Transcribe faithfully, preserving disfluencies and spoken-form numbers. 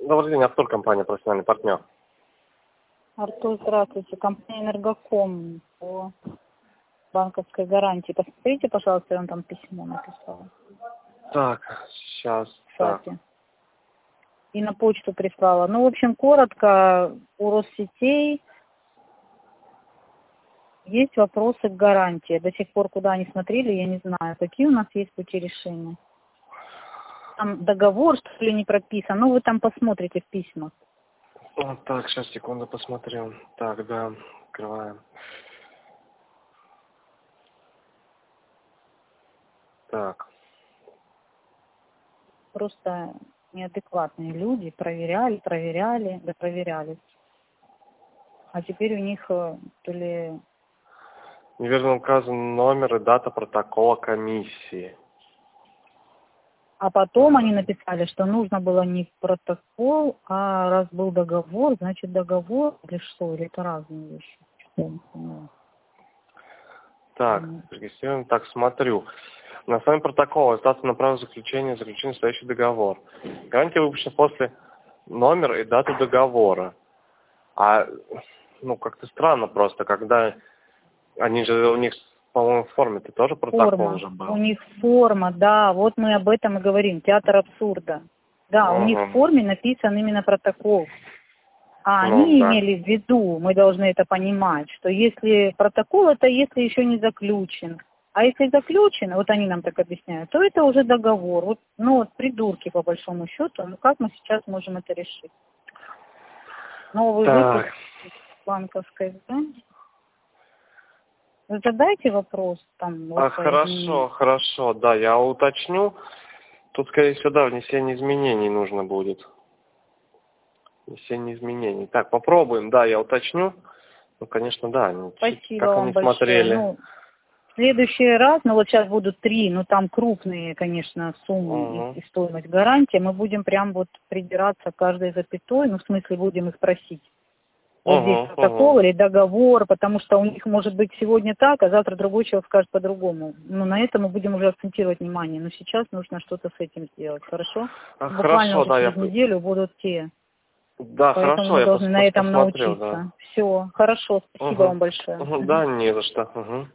Добрый день, Артур, компания «Профессиональный партнер». Артур, здравствуйте. Компания «Энергоком» по банковской гарантии. Посмотрите, пожалуйста, я вам там письмо написала. Так, сейчас. Так. И на почту прислала. Ну, в общем, коротко, у Россетей есть вопросы к гарантии. До сих пор, куда они смотрели, я не знаю, какие у нас есть пути решения. Там договор, что ли, не прописан. Ну, вы там посмотрите в письмах. Вот так, сейчас, секунду, посмотрю. Так, да, открываем. Так. Просто неадекватные люди проверяли, проверяли, да проверяли. А теперь у них то ли... Неверно указан номер и дата протокола комиссии. А потом они написали, что нужно было не протокол, а раз был договор, значит договор или что, или это разные вещи. Что? Так, регистрируем. Так, смотрю. На основании протокола остаться на право заключения, заключения следующий договор. Гарантия выпущена после номера и даты договора. А, ну, как-то странно просто, когда они же, у них, по-моему, в форме-то тоже протокол Форма. уже был. У них форма, да, вот мы об этом и говорим, театр абсурда. Да, Угу. у них в форме написан именно протокол. А Ну, они да. имели в виду, мы должны это понимать, что если протокол, это если еще не заключен. А если заключен, вот они нам так объясняют, то это уже договор. Вот, ну вот придурки по большому счету, ну как мы сейчас можем это решить? Новый Так. выпуск банковской, да? Задайте вопрос там. Вот, А, хорошо, хорошо, да, я уточню. Тут, скорее всего, да, внесение изменений нужно будет. Внесение изменений. Так, попробуем, да, я уточню. Ну, конечно, да. Они, Спасибо как вам они большое. смотрели. Ну, в следующий раз, ну вот сейчас будут три, ну там крупные, конечно, суммы Угу. и, и стоимость гарантии. Мы будем прям вот придираться к каждой запятой, ну в смысле будем их просить. Вот Угу, здесь протокол угу. или договор, потому что у них может быть сегодня так, а завтра другой человек скажет по-другому. Ну, на это мы будем уже акцентировать внимание. Но сейчас нужно что-то с этим сделать, хорошо? А, Буквально хорошо, уже да, через я... неделю будут те. Да, Поэтому хорошо, мы я должны пос на пос этом посмотрел, научиться. да. Все, хорошо, спасибо Угу. вам большое. Угу, да, не за что. Угу.